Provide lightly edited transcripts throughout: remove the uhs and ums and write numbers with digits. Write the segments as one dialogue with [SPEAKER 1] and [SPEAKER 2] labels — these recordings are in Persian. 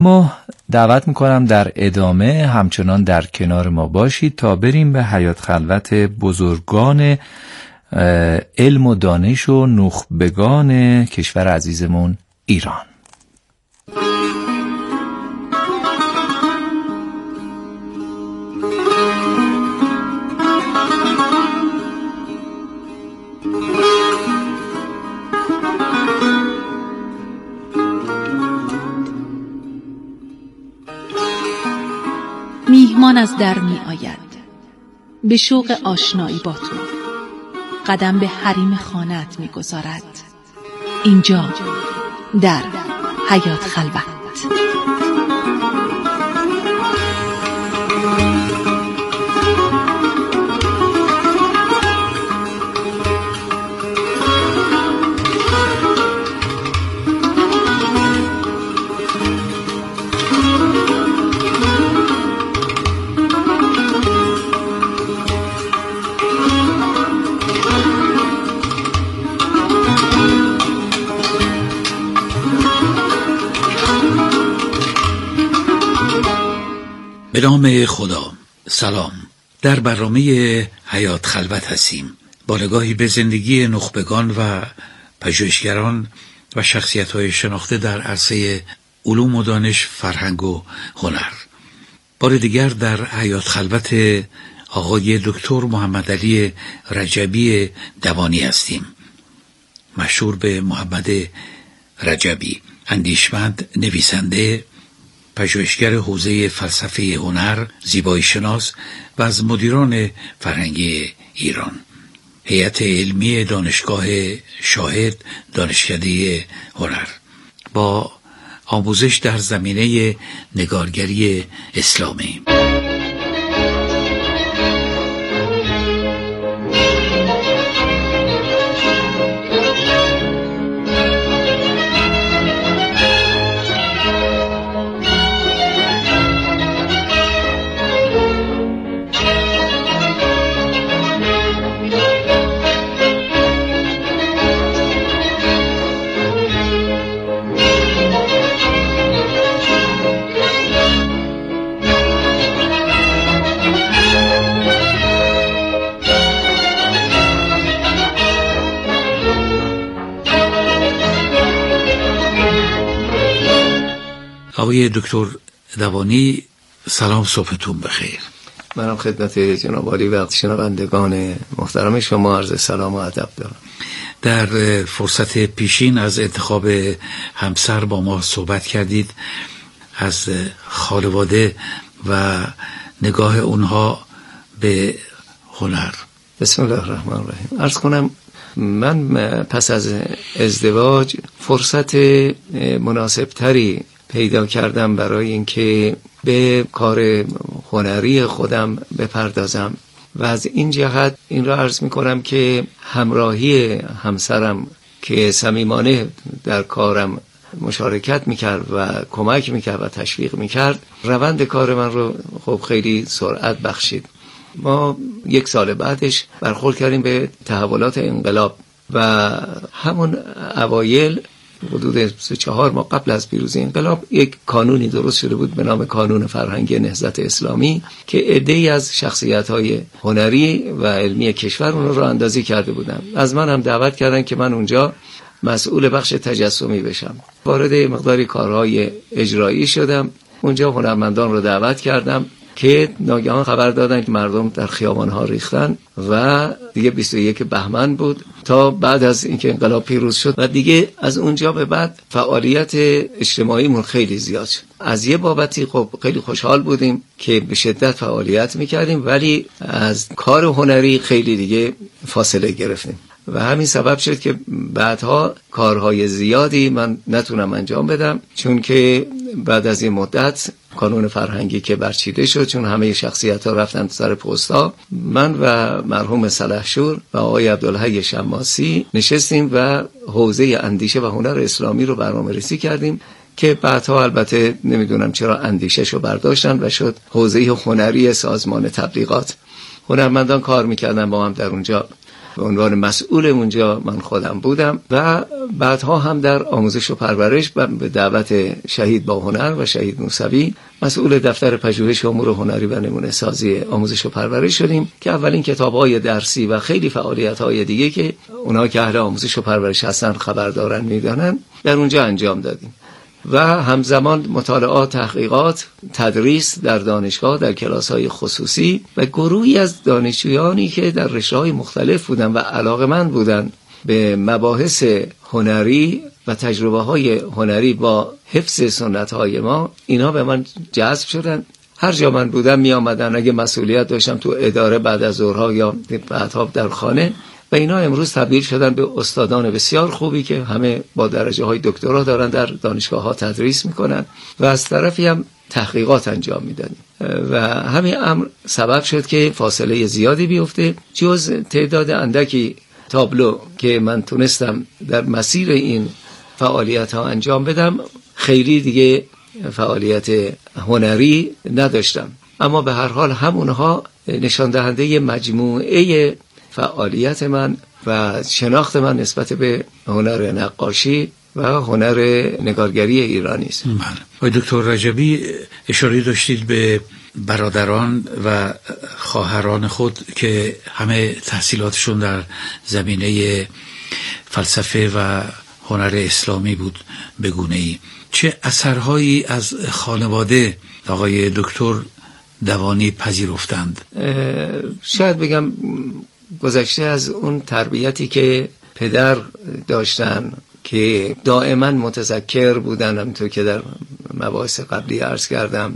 [SPEAKER 1] ما دعوت میکنم در ادامه همچنان در کنار ما باشید تا بریم به حیات خلوت بزرگان علم و دانش و نخبگان کشور عزیزمون ایران.
[SPEAKER 2] میهمان از در می آید به شوق آشنایی با تو، قدم به حریم خانه‌ات می گذارد. اینجا در حیات خلوت.
[SPEAKER 3] به نام خدا. سلام. در برنامه حیات خلوت هستیم با نگاهی به زندگی نخبگان و پژوهشگران و شخصیت‌های شناخته در عرصه علوم و دانش، فرهنگ و هنر. بار دیگر در حیات خلوت آقای دکتر محمد علی رجبی دوانی هستیم، مشهور به محمد رجبی، اندیشمند، نویسنده، پژوهشگر حوزه فلسفه هنر، زیبایی شناس و از مدیران فرهنگی ایران. هیئت علمی دانشگاه شاهد، دانشکده هنر، با آموزش در زمینه نگارگری اسلامی. آقای دکتر دوانی، سلام، صبحتون بخیر.
[SPEAKER 4] منم خدمت جناب عالی و شنوندگان محترم شما عرض سلام و ادب دارم.
[SPEAKER 3] در فرصت پیشین از انتخاب همسر با ما صحبت کردید، از خانواده و نگاه اونها به هنر.
[SPEAKER 4] بسم الله الرحمن الرحیم. عرض کنم من پس از ازدواج فرصت مناسب تری پیدا کردم برای اینکه به کار هنری خودم بپردازم و از این جهت این را عرض می کنم که همراهی همسرم که صمیمانه در کارم مشارکت میکرد و کمک میکرد و تشویق میکرد، روند کار من رو خب خیلی سرعت بخشید. ما 1 سال بعدش برخورد کردیم به تحولات انقلاب و همون اوایل حدود 3-4 ماه قبل از پیروزی انقلاب یک قانونی درست شده بود به نام قانون فرهنگی نهضت اسلامی که عده‌ای از شخصیت‌های هنری و علمی کشور اون رو راه اندازی کرده بودن. از من هم دعوت کردن که من اونجا مسئول بخش تجسمی بشم. وارد مقداری کارهای اجرایی شدم. اونجا هنرمندان رو دعوت کردم که ناگهان خبر دادن که مردم در خیابان‌ها ریختن و دیگه 21 بهمن بود تا بعد از اینکه انقلاب پیروز شد و دیگه از اونجا به بعد فعالیت اجتماعیمون خیلی زیاد شد. از یه بابتی خب خیلی خوشحال بودیم که به شدت فعالیت می‌کردیم، ولی از کار هنری خیلی دیگه فاصله گرفتیم و همین سبب شد که بعدها کارهای زیادی من نتونم انجام بدم، چون که بعد از این مدت قانون فرهنگی که برچیده شد، چون همه شخصیت‌ها رفتن سر پست‌ها، من و مرحوم سلحشور و آقای عبدالحی شماسی نشستیم و حوزه اندیشه و هنر اسلامی رو برنامه‌ریزی کردیم که بعدها البته نمیدونم چرا اندیشه‌شو برداشتن و شد حوزه هنری سازمان تبلیغات. هنرمندان کار میکردن با هم در اونجا به عنوان مسئول اونجا من خودم بودم و بعدها هم در آموزش و پرورش به دعوت شهید با هنر و شهید موسوی مسئول دفتر پژوهش امور هنری و نمونه سازی آموزش و پرورش شدیم که اولین کتاب‌های درسی و خیلی فعالیت‌های دیگه که اونها که اهل آموزش و پرورش هستن خبر دارن میدانن در اونجا انجام دادیم و همزمان مطالعات، تحقیقات، تدریس در دانشگاه در کلاس‌های خصوصی و گروهی از دانشجویانی که در رشته‌های مختلف بودن و علاقه‌مند بودن به مباحث هنری و تجربه‌های هنری با حفظ سنت‌های ما، اینا به من جذب شدن. هر جا من بودم می آمدن، اگه مسئولیت داشتم تو اداره بعد از ظهرها یا بعدها در خانه، و اینا امروز تبدیل شدن به استادان بسیار خوبی که همه با درجه‌های دکترا دارن در دانشگاه‌ها تدریس میکنن و از طرفی هم تحقیقات انجام میدن و همین امر سبب شد که فاصله زیادی بیفته. جز تعداد اندکی تابلو که من تونستم در مسیر این فعالیت‌ها انجام بدم، خیلی دیگه فعالیت هنری نداشتم، اما به هر حال همونها نشان دهنده مجموعه فعالیت من و شناخت من نسبت به هنر نقاشی و هنر نگارگری ایرانی است.
[SPEAKER 3] بله. دکتر رجبی اشاره داشتید به برادران و خواهران خود که همه تحصیلاتشون در زمینه فلسفه و هنر اسلامی بود به گونه‌ای. چه اثرهایی از خانواده آقای دکتر دوانی پذیرفتند؟
[SPEAKER 4] شاید بگم گذشته از اون تربیتی که پدر داشتن که دائما متذکر بودن، همونطور که در مباحث قبلی عرض کردم،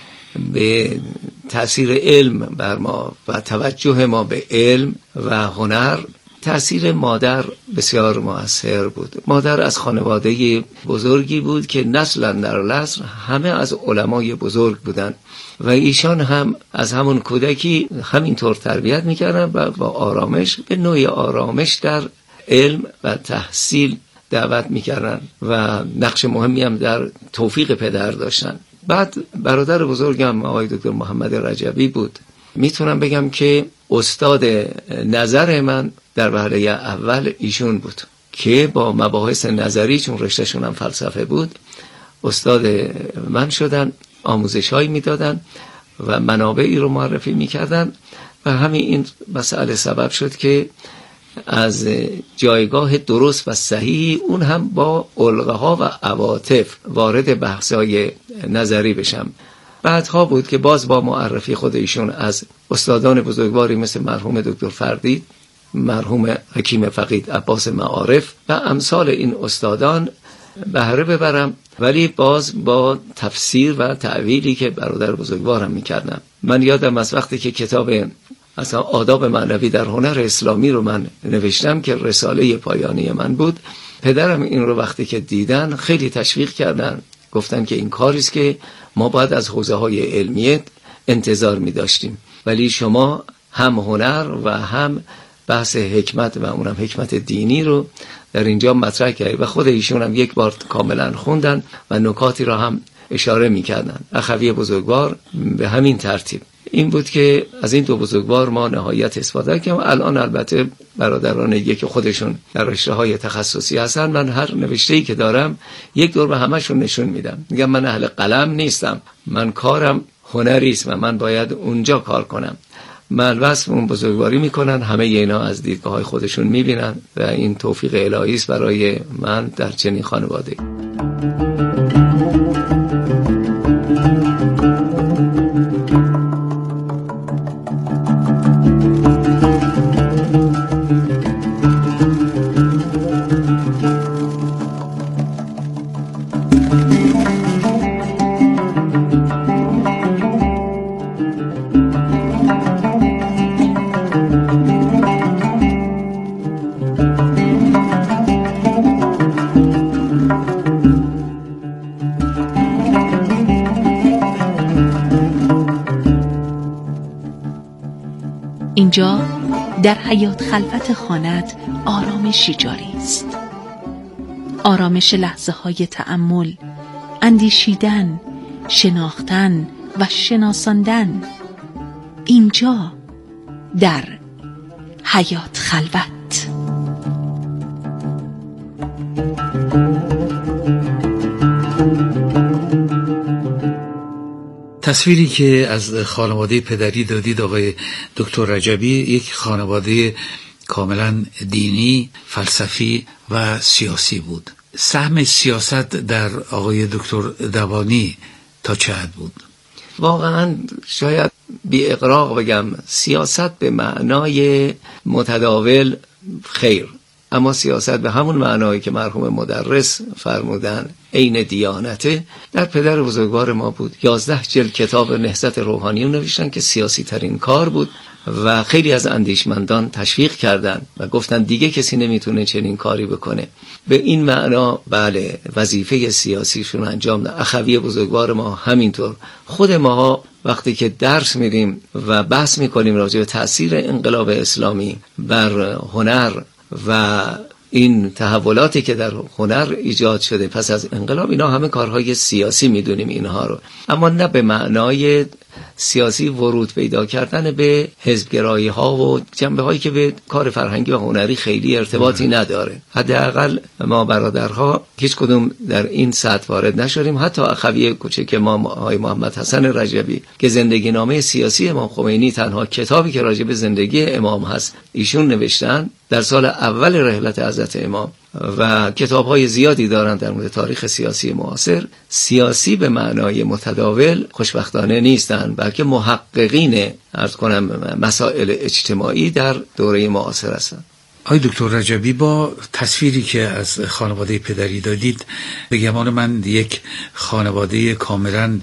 [SPEAKER 4] به تأثیر علم بر ما و توجه ما به علم و هنر. تأثیر مادر بسیار مؤثر بود. مادر از خانواده بزرگی بود که نسلا در نسل همه از علمای بزرگ بودن و ایشان هم از همون کودکی همینطور تربیت میکردن و با آرامش، به نوعی آرامش در علم و تحصیل دعوت میکردن و نقش مهمی هم در توفیق پدر داشتن. بعد برادر بزرگم آقای دکتر محمد رجبی بود. میتونم بگم که استاد نظر من در وهله اول ایشون بود که با مباحث نظری، چون رشتهشون هم فلسفه بود، استاد من شدن، آموزش‌هایی میدادن و منابعی رو معرفی میکردن و همین این مسئله سبب شد که از جایگاه درست و صحیح اون هم با علقه‌ها و عواطف وارد بحث‌های نظری بشم. بعدها بود که باز با معرفی خود ایشون از استادان بزرگواری مثل مرحوم دکتر فردید، مرحوم حکیم فقید عباس معارف و امثال این استادان بهره ببرم، ولی باز با تفسیر و تعویلی که برادر بزرگوارم میکردم. من یادم از وقتی که کتاب اصلا آداب معنوی در هنر اسلامی رو من نوشتم که رساله پایانی من بود، پدرم این رو وقتی که دیدن خیلی تشویق کردن، گفتن که این کاریست که ما باید از حوزه‌های علمیت انتظار می داشتیم، ولی شما هم هنر و هم بحث حکمت و اونم حکمت دینی رو در اینجا مطرح کردید و خود ایشون هم یک بار کاملا خوندن و نکاتی را هم اشاره می کردن. اخوی بزرگوار به همین ترتیب. این بود که از این دو بزرگوار ما نهایت استفاده کردیم. الان البته برادران دیگه که خودشون در رشته‌های تخصصی هستن، من هر نوشته‌ای که دارم یک دور به همشون نشون میدم، میگم من اهل قلم نیستم، من کارم هنری است و من باید اونجا کار کنم. من وصف اون بزرگواری میکنن، همه اینا از دیدگاه‌های خودشون میبینن و این توفیق الهی است برای من در چنین خانواده.
[SPEAKER 2] اینجا در حیات خلوت خانت آرامشی جاری است. آرامش لحظه های تأمل، اندیشیدن، شناختن و شناساندن. اینجا در حیات خلوت.
[SPEAKER 3] تصویری که از خانواده پدری دادید آقای دکتر رجبی، یک خانواده کاملا دینی، فلسفی و سیاسی بود. سهم سیاست در آقای دکتر دوانی تا چه حد بود؟
[SPEAKER 4] واقعا شاید بی اغراق بگم سیاست به معنای متداول خیر، اما سیاست به همون معنایی که مرحوم مدرس فرمودن عین دیانته در پدر بزرگوار ما بود. 11 جلد کتاب نهضت روحانیون نوشتن که سیاسی ترین کار بود و خیلی از اندیشمندان تشویق کردند و گفتن دیگه کسی نمیتونه چنین کاری بکنه. به این معنا بله وظیفه سیاسیشون انجام دادن. اخوی بزرگوار ما همینطور. خود ما وقتی که درس میدیم و بحث میکنیم راجع به تأثیر انقلاب اسلامی بر هنر و این تحولاتی که در هنر ایجاد شده پس از انقلاب، اینا همه کارهای سیاسی میدونیم اینها رو، اما نه به معنای سیاسی ورود پیدا کردن به حزبگرایی ها و جنبه هایی که به کار فرهنگی و هنری خیلی ارتباطی نداره. حداقل ما برادرها هیچ کدوم در این سطح وارد نشدیم. حتی اخوی کوچک ما آقای محمد حسن رجبی که زندگی نامه سیاسی امام خمینی تنها کتابی که راجع به زندگی امام هست ایشون نوشتن در سال اول رحلت حضرت امام و کتاب‌های زیادی دارند در مورد تاریخ سیاسی معاصر. سیاسی به معنای متداول خوشبختانه نیستند، بلکه محققین عرض کنم مسائل اجتماعی در دوره معاصر هستند.
[SPEAKER 3] آقای دکتر رجبی، با تصویری که از خانواده پدری دادید به گمان من یک خانواده کاملا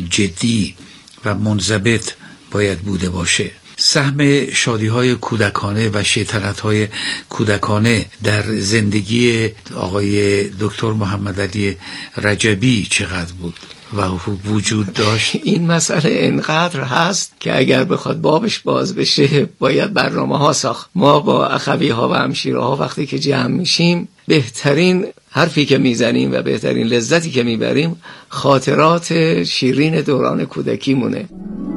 [SPEAKER 3] جدی و منضبط باید بوده باشه. سهم شادی‌های کودکانه و شیطنت‌های کودکانه در زندگی آقای دکتر محمد علی رجبی چقدر بود و وجود داشت؟
[SPEAKER 4] این مسئله اینقدر هست که اگر بخواد بابش باز بشه باید برنامه‌ها ساخت. ما با اخوی‌ها و همشیره‌ها وقتی که جمع میشیم بهترین حرفی که میزنیم و بهترین لذتی که میبریم خاطرات شیرین دوران کودکی مونه.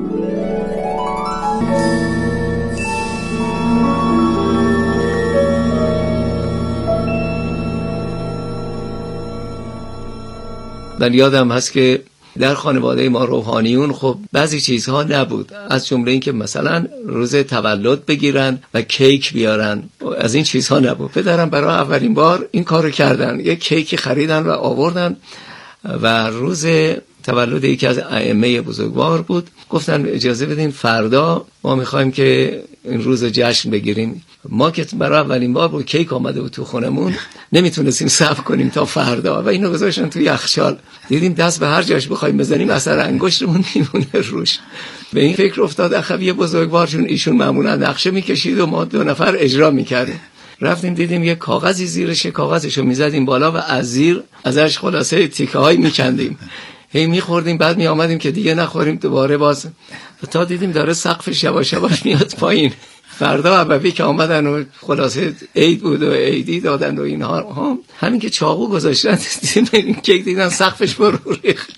[SPEAKER 4] من یادم هست که در خانواده ما روحانیون خب بعضی چیزها نبود، از جمله این که مثلا روز تولد بگیرن و کیک بیارن، از این چیزها نبود. پدرم برای اولین بار این کارو کردن، یک کیک خریدن و آوردن و روز تولد یکی از ائمه بزرگوار بود. گفتن اجازه بدین فردا ما میخوایم که این روز جشن بگیریم. ما که برای اولین بار بود کیک آمده بود تو خونمون نمیتونستیم صبر کنیم تا فردا و اینو گذاشتن تو یخچال. دیدیم دست به هر جاش بخوایم بزنیم اثر انگشتمون میمونه روش. به این فکر افتاد اخوی بزرگوار، چون ایشون معمولا نقشه میکشید و ما 2 نفر اجرا میکردیم. رفتیم دیدیم یه کاغذی زیرش، کاغذشو میزدیم بالا و از زیر ازش خلاصه تیکه های میکندیم، هی میخوردیم، بعد میآمدیم که دیگه نخوریم دوباره باز، تا دیدیم داره سقفش یواش یواش میاد پایین. فردا عبوی که آمدن و خلاصه عید بود و عیدی دادن و اینها، همین که چاقو گذاشتن دیدیم کیک دیدن سقفش فرو ریخت.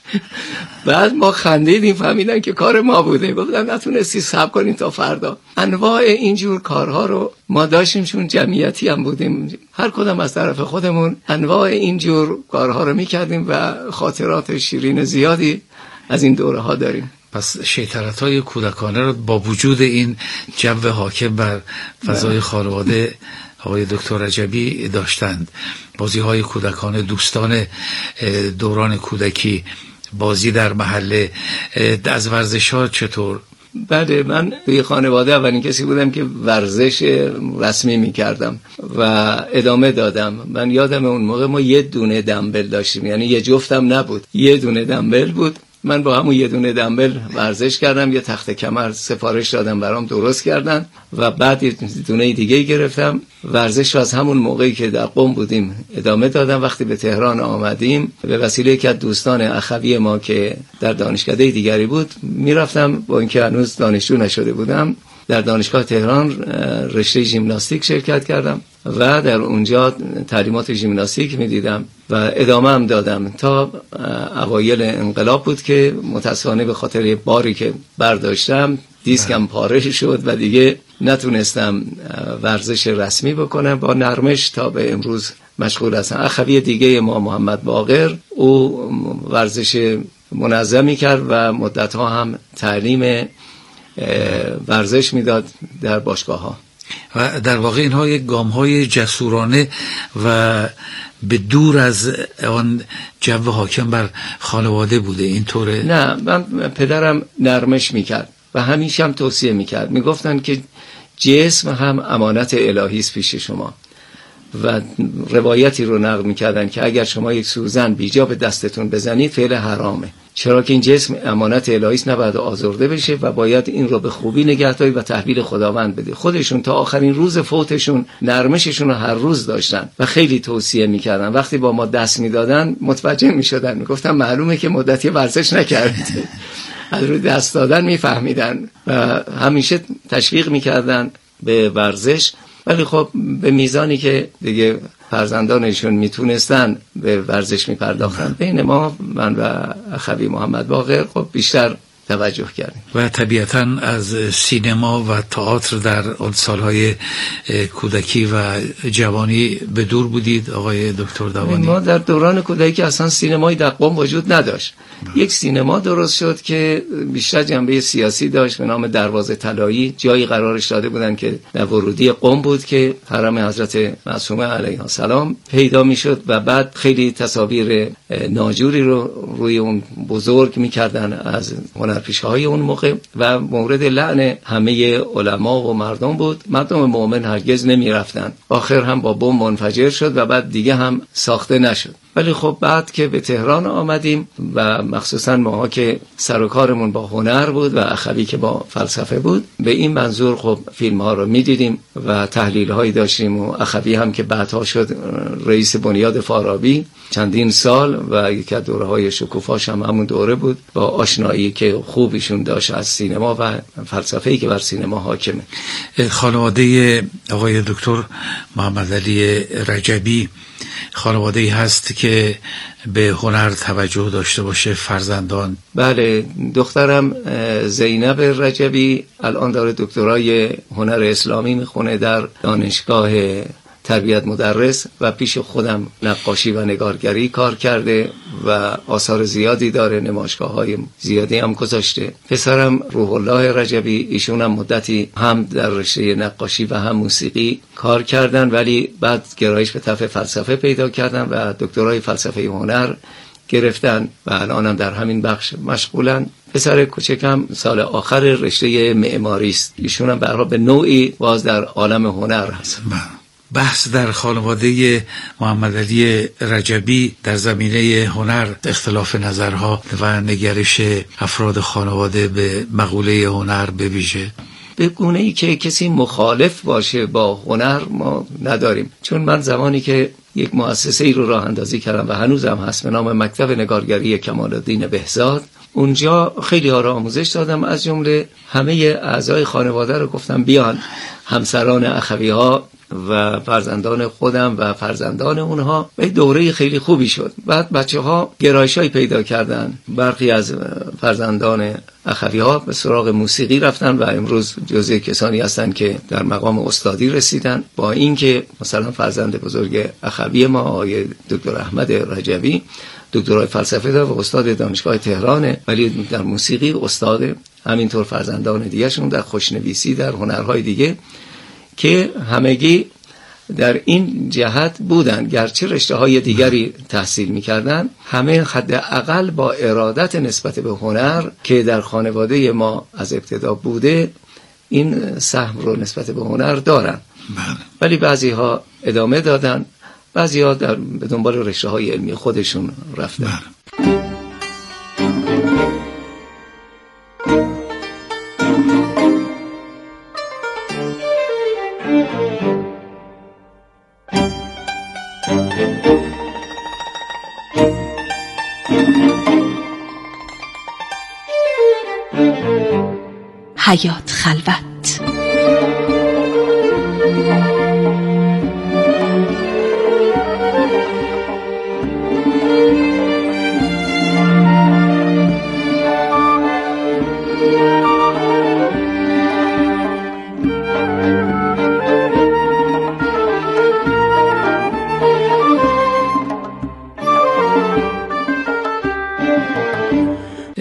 [SPEAKER 4] بعد ما خندیدیم، فهمیدن که کار ما بوده. گفتن نتونستی صبر کنیم تا فردا. انواع اینجور کارها رو ما داشتیم، چون جمعیتی هم بودیم، هر کدام از طرف خودمون انواع اینجور کارها رو میکردیم و خاطرات شیرین زیادی از این دوره ها داریم.
[SPEAKER 3] پس شیطنت‌های کودکانه رو با وجود این جو حاکم بر فضای خانواده آقای دکتر رجبی داشتند. بازی‌های کودکانه، دوستان دوران کودکی، بازی در محله، از ورزش‌ها چطور؟
[SPEAKER 4] بله، من توی خانواده اولین کسی بودم که ورزش رسمی می‌کردم و ادامه دادم. من یادم اون موقع ما 1 دونه دمبل داشتیم، یعنی یه جفتم نبود، 1 دونه دمبل بود. من با همون 1 دونه دمبل ورزش کردم، یه تخت کمر سفارش دادم برام درست کردن و بعد 1 دونه دیگه گرفتم. ورزش رو از همون موقعی که در قم بودیم ادامه دادم. وقتی به تهران آمدیم به وسیله یکی از دوستان اخوی ما که در دانشکده دیگری بود میرفتم، با اینکه هنوز دانشجو نشده بودم، در دانشگاه تهران رشته ژیمناستیک شرکت کردم و در اونجا تعلیمات ژیمناستیک میدیدم و ادامه هم دادم تا اوایل انقلاب بود که متاسفانه به خاطر باری که برداشتم دیسکم پاره شد و دیگه نتونستم ورزش رسمی بکنم. با نرمش تا به امروز مشغول هستم. اخوی دیگه ما محمد باقر، او ورزش منظمی کرد و مدتها هم تعلیم ورزش میداد در باشگاه ها.
[SPEAKER 3] و در واقع اینها یک گام های جسورانه و به دور از آن جو حاکم بر خانواده بوده، اینطوره؟
[SPEAKER 4] نه، من پدرم نرمش میکرد و همیشه هم توصیه میکرد، میگفتن که جسم هم امانت الهی است پیش شما و روایتی رو نقل میکردن که اگر شما یک سوزن بیجا به دستتون بزنید فعل حرامه، چرا که این جسم امانت الهی است، نباید آزرده بشه و باید این رو به خوبی نگه داری و تحویل خداوند بده. خودشون تا آخرین روز فوتشون نرمششون رو هر روز داشتن و خیلی توصیه میکردن. وقتی با ما دست میدادن متوجه میشدن، میگفتن معلومه که مدتی ورزش نکردید. از روی دست دادن میفهمیدن و همیشه تشویق میکردن به ورزش. ولی خب به میزانی که دیگه فرزندانشون میتونستن به ورزش میپرداختن، بین ما، من و اخوی محمد باقر، خب بیشتر توجه کردیم.
[SPEAKER 3] و طبیعتاً از سینما و تئاتر در اون سالهای کودکی و جوانی به دور بودید آقای دکتر دوانی؟
[SPEAKER 4] ما در دوران کودکی اصلا سینمایی در قم وجود نداشت. یک سینما درست شد که بیشتر جنبه سیاسی داشت به نام دروازه طلایی. جایی قرارش داده بودن که در ورودی قم بود که حرم حضرت معصومه علیها السلام پیدا میشد و بعد خیلی تصاویر ناجوری رو روی اون بزرگ میکردن از هنرپیشه‌های اون موقع و مورد لعن همه علما و مردم بود. مردم مؤمن هرگز نمیرفتن. آخر هم با بمب منفجر شد و بعد دیگه هم ساخته نشد. ولی خب بعد که به تهران آمدیم و مخصوصا ماها که سر و کارمون با هنر بود و اخوی که با فلسفه بود، به این منظور خب فیلم ها رو میدیدیم و تحلیل هایی داشتیم و اخوی هم که بعدها شد رئیس بنیاد فارابی چندین سال و یکی از دوره‌های شکوفاش هم همون دوره بود، با آشنایی که خوبیشون داشت از سینما و فلسفه‌ای که بر سینما حاکمه.
[SPEAKER 3] خانواده آقای دکتر محمد علی رجبی خانواده‌ای هست که به هنر توجه داشته باشه، فرزندان؟
[SPEAKER 4] بله، دخترم زینب رجبی الان داره دکترای هنر اسلامی میخونه در دانشگاه تربیت مدرس و پیش خودم نقاشی و نگارگری کار کرده و آثار زیادی داره، نمایشگاه‌های زیادی هم گذاشته. پسرم روح الله رجبی، ایشون هم مدتی هم در رشته نقاشی و هم موسیقی کار کردن ولی بعد گرایش به طرف فلسفه پیدا کردن و دکترای فلسفه هنر گرفتن و الان هم در همین بخش مشغولن. پسر کوچکم سال آخر رشته معماری است. ایشون هم به نوعی باز در عالم هنر هست.
[SPEAKER 3] بحث در خانواده محمد علی رجبی در زمینه هنر، اختلاف نظرها و نگرش افراد خانواده به مقوله هنر به ویژه،
[SPEAKER 4] به گونه‌ای که کسی مخالف باشه با هنر ما نداریم. چون من زمانی که یک مؤسسه‌ای رو راه اندازی کردم و هنوزم هست به نام مکتب نگارگری کمال الدین بهزاد، اونجا خیلی ها را آموزش دادم، از جمله همه اعضای خانواده رو گفتم بیان، همسران اخوی ها و فرزندان خودم و فرزندان اونها. و دوره خیلی خوبی شد. بعد بچه ها گرایش‌هایی پیدا کردن. برخی از فرزندان اخوی ها به سراغ موسیقی رفتن و امروز جزء کسانی هستن که در مقام استادی رسیدن. با اینکه مثلا فرزند بزرگ اخوی ما آقای دکتر احمد رجبی دکترای فلسفه داره و استاد دانشگاه تهرانه، ولی در موسیقی استاده. همینطور فرزندان دیگه‌شون در خوشنویسی، در هنرهای دیگه که همگی در این جهت بودن، گرچه رشته‌های دیگری تحصیل می‌کردن، همه حداقل با ارادت نسبت به هنر که در خانواده ما از ابتدا بوده این سهم رو نسبت به هنر دارن. ولی بعضی‌ها ادامه دادن، بعضی‌ها به دنبال رشته‌های علمی خودشون رفتن.
[SPEAKER 2] حیات خلوت.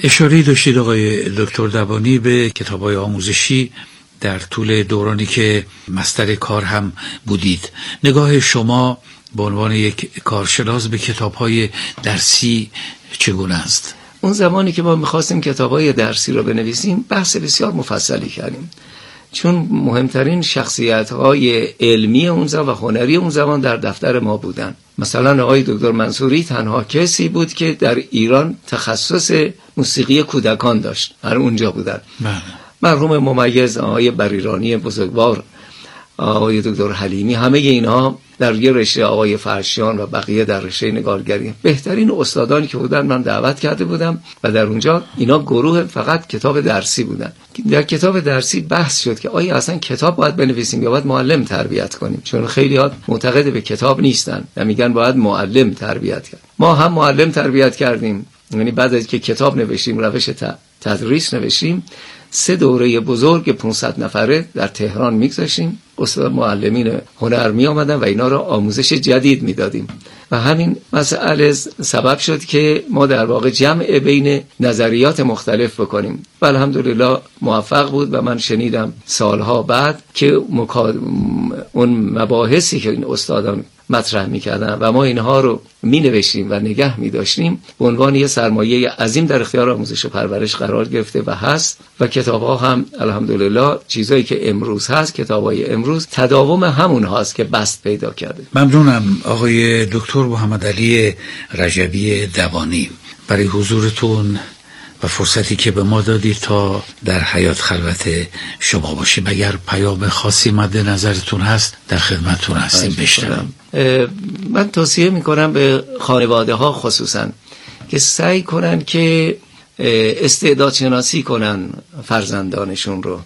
[SPEAKER 3] اشاره داشتید آقای دکتر دبانی به کتاب‌های آموزشی در طول دورانی که مستر کار هم بودید. نگاه شما به عنوان یک کارشناس به کتاب‌های درسی چگونه است؟
[SPEAKER 4] اون زمانی که ما می‌خواستیم کتاب‌های درسی رو بنویسیم بحث بسیار مفصلی کردیم، چون مهمترین شخصیت‌های علمی اون زمان و هنری اون زمان در دفتر ما بودن. مثلا آقای دکتر منصوری تنها کسی بود که در ایران تخصص موسیقی کودکان داشت، هر اونجا بودن. مرحوم ممیز، آقای بریرانی بزرگوار، آقای دکتر حلیمی، همه اینها در یه رشته، آقای فرشیان و بقیه در رشته نگارگری، بهترین استادانی که بودن من دعوت کرده بودم و در اونجا اینا گروه فقط کتاب درسی بودن. در کتاب درسی بحث شد که آیا اصلا کتاب باید بنویسیم یا باید معلم تربیت کنیم، چون خیلی ها معتقد به کتاب نیستن و میگن باید معلم تربیت کرد. ما هم معلم تربیت کردیم، یعنی بعد از که کتاب نوشتیم، روش تدریس نوشتیم، 3 دوره بزرگ 500 نفره در تهران میگذاشتیم، استاد معلمین هنر می آمدن و اینا را آموزش جدید میدادیم و همین مسئله سبب شد که ما در واقع جمع بین نظریات مختلف بکنیم و الحمدلله موفق بود. و من شنیدم سالها بعد که اون مباحثی که این استادان مطرح می‌کردن و ما اینها رو می‌نوشتیم و نگه می‌داشتیم به عنوان یه سرمایه عظیم در اختیار آموزش و پرورش قرار گرفته و هست و کتاب‌ها هم الحمدلله چیزایی که امروز هست، کتاب‌های امروز تداوم همون هاست که بست پیدا کرده.
[SPEAKER 3] ممنونم آقای دکتر محمد علی رجبی دبانی برای حضورتون و فرصتی که به ما دادید تا در حیات خلوت شما باشیم. اگر پیام خاصی مد نظرتون هست در خدمتتون هستیم بشنویم.
[SPEAKER 4] من توصیه میکنم به خانواده ها خصوصا که سعی کنن که استعداد شناسی کنن فرزندانشون رو،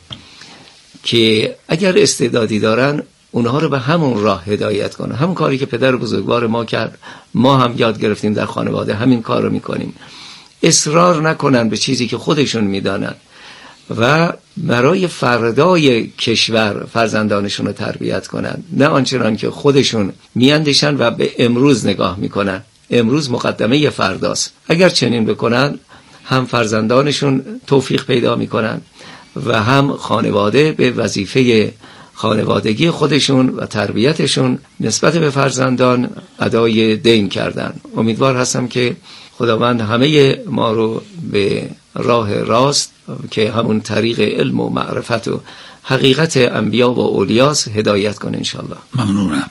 [SPEAKER 4] که اگر استعدادی دارن اونها رو به همون راه هدایت کنن. همون کاری که پدر بزرگوار ما کرد، ما هم یاد گرفتیم در خانواده، همین کار رو میکنیم. اصرار نکنن به چیزی که خودشون میدانن و برای فردای کشور فرزندانشون رو تربیت کنن، نه آنچنان که خودشون میاندیشن و به امروز نگاه میکنن. امروز مقدمه فرداست. اگر چنین بکنن هم فرزندانشون توفیق پیدا میکنن و هم خانواده به وظیفه خانوادگی خودشون و تربیتشون نسبت به فرزندان ادای دین کردن. امیدوار هستم که خداوند همه ما رو به راه راست که همون طریق علم و معرفت و حقیقت انبیا و اولیاست هدایت کنه انشالله.
[SPEAKER 3] ممنونم.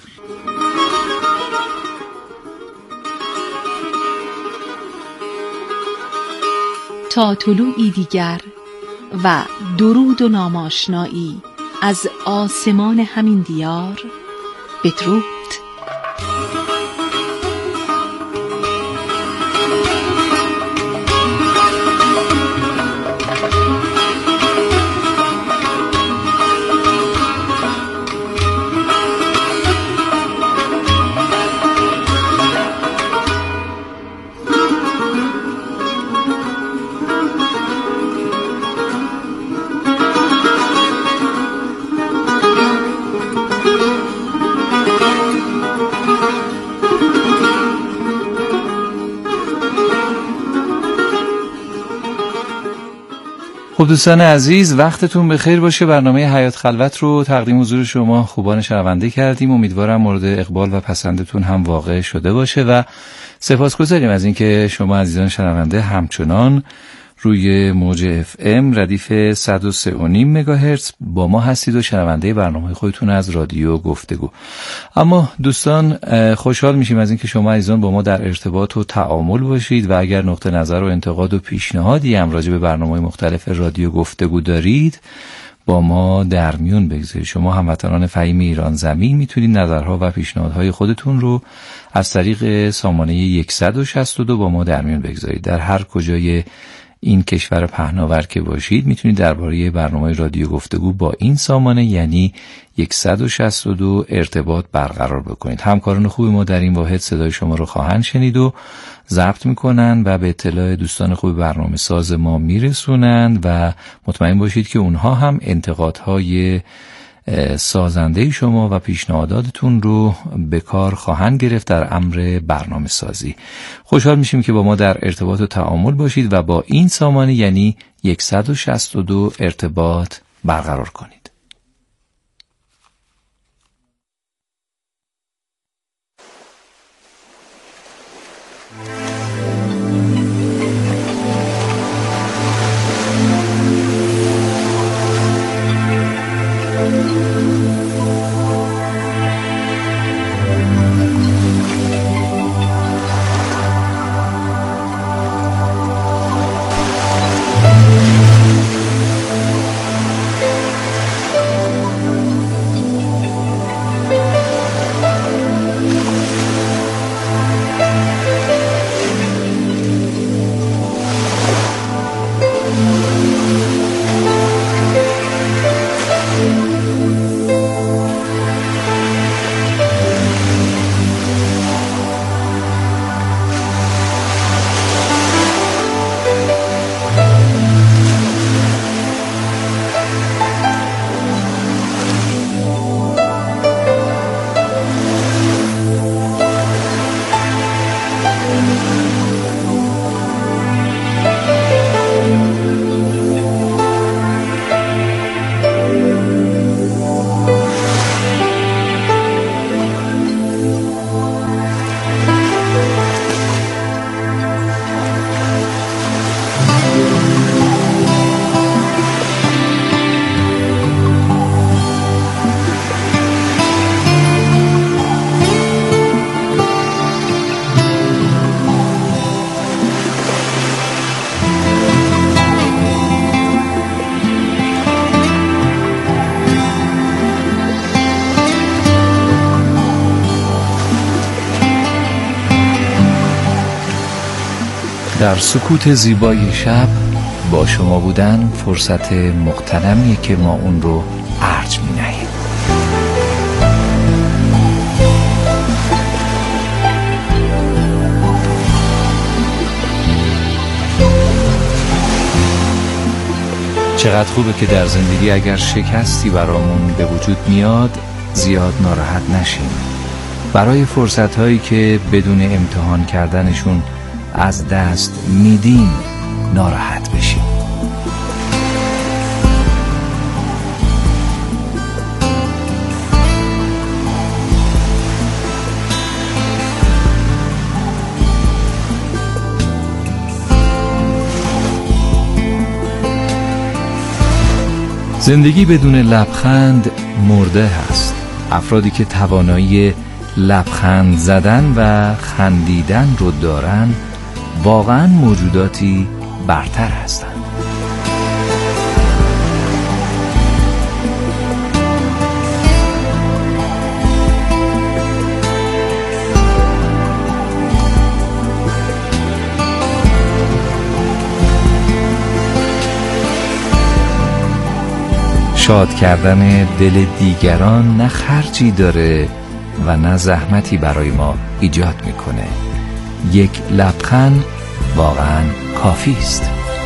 [SPEAKER 2] تا طلوعی دیگر و درود و ناماشنایی از آسمان همین دیار، بدرود.
[SPEAKER 1] خب دوستان عزیز، وقتتون بخیر باشه. برنامه حیات خلوت رو تقدیم حضور شما خوبان شنونده کردیم. امیدوارم مورد اقبال و پسندتون هم واقع شده باشه و سپاسگزاریم از اینکه شما عزیزان شنونده همچنان روی موج FM ردیف 103.5 مگاهرتز با ما هستید و شنونده برنامه خودتون از رادیو گفتگو. اما دوستان خوشحال میشیم از اینکه شما عزیزان با ما در ارتباط و تعامل باشید و اگر نقطه نظر و انتقاد و پیشنهادی هم راجع به برنامه مختلف رادیو گفتگو دارید با ما در میون بگذارید. شما هموطنان فهیم ایران زمین میتونید نظرها و پیشنهادهای خودتون رو از طریق سامانه 162 با ما در میون بگذارید. در هر کجای این کشور پهناور که باشید میتونید درباره برنامه رادیو گفتگو با این سامانه یعنی 162 ارتباط برقرار بکنید. همکاران خوب ما در این واحد صدای شما رو خواهند شنید و ضبط میکنن و به اطلاع دوستان خوب برنامه ساز ما میرسونن و مطمئن باشید که اونها هم انتقادهای سازنده شما و پیشنهاداتتون رو به کار خواهند گرفت در امر برنامه سازی. خوشحال میشیم که با ما در ارتباط و تعامل باشید و با این سامانه یعنی 162 ارتباط برقرار کنید. در سکوت زیبای شب با شما بودن فرصت مغتنمیه که ما اون رو ارج می‌نهیم. چقدر خوبه که در زندگی اگر شکستی برامون به وجود میاد زیاد ناراحت نشیم. برای فرصت‌هایی که بدون امتحان کردنشون از دست میدیم ناراحت بشیم. زندگی بدون لبخند مرده هست. افرادی که توانایی لبخند زدن و خندیدن رو دارن واقعا موجوداتی برتر هستند. شاد کردن دل دیگران نه خرجی داره و نه زحمتی برای ما ایجاد میکنه. یک لبخند واقعا کافی است.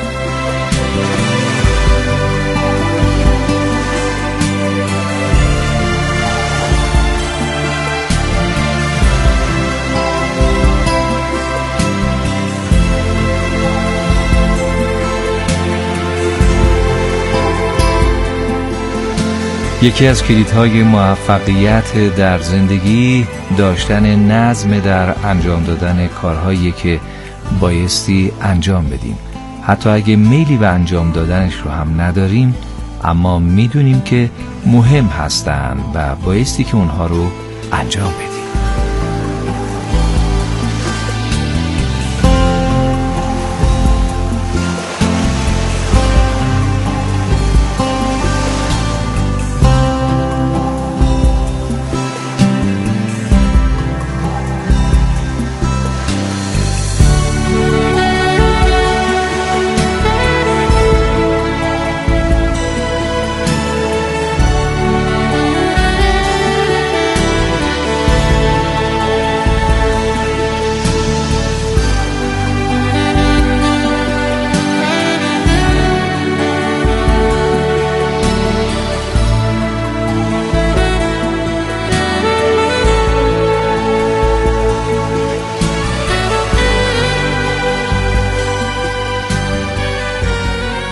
[SPEAKER 1] یکی از کلیدهای موفقیت در زندگی داشتن نظم در انجام دادن کارهایی که بایستی انجام بدیم. حتی اگه میلی به انجام دادنش رو هم نداریم، اما میدونیم که مهم هستن و بایستی که اونها رو انجام بدیم.